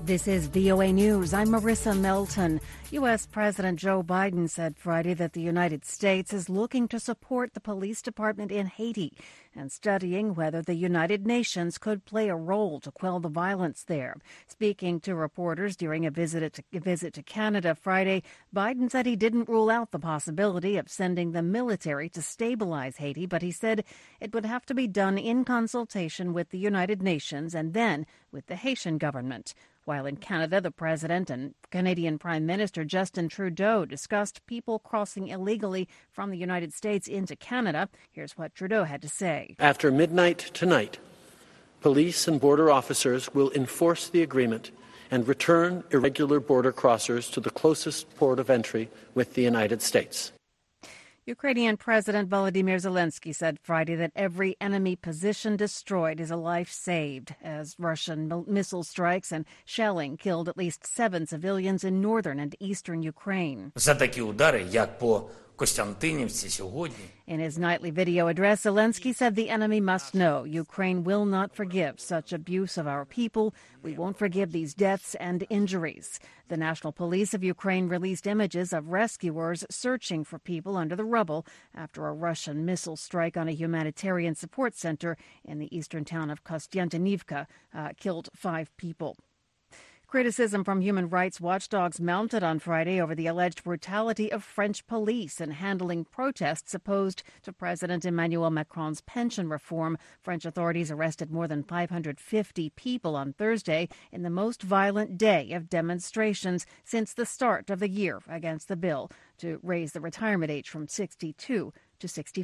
This is VOA News. I'm Marissa Melton. U.S. President Joe Biden said Friday that the United States is looking to support the police department in Haiti and studying whether the United Nations could play a role to quell the violence there. Speaking to reporters during a visit to Canada Friday, Biden said he didn't rule out the possibility of sending the military to stabilize Haiti, but he said it would have to be done in consultation with the United Nations and then with the Haitian government. While in Canada, the president and Canadian Prime Minister Justin Trudeau discussed people crossing illegally from the United States into Canada. Here's what Trudeau had to say. After midnight tonight, police and border officers will enforce the agreement and return irregular border crossers to the closest port of entry with the United States. Ukrainian President Volodymyr Zelensky said Friday that every enemy position destroyed is a life saved as Russian missile strikes and shelling killed at least 7 civilians in northern and eastern Ukraine. За такі удари, як по Костянтинівці сьогодні. In his nightly video address, Zelensky said the enemy must know Ukraine will not forgive such abuse of our people. We won't forgive these deaths and injuries. The National Police of Ukraine released images of rescuers searching for people under the rubble after a Russian missile strike on a humanitarian support center in the eastern town of Kostiantynivka killed 5 people. Criticism from human rights watchdogs mounted on Friday over the alleged brutality of French police in handling protests opposed to President Emmanuel Macron's pension reform. French authorities arrested more than 550 people on Thursday in the most violent day of demonstrations since the start of the year against the bill to raise the retirement age from 62 to 65.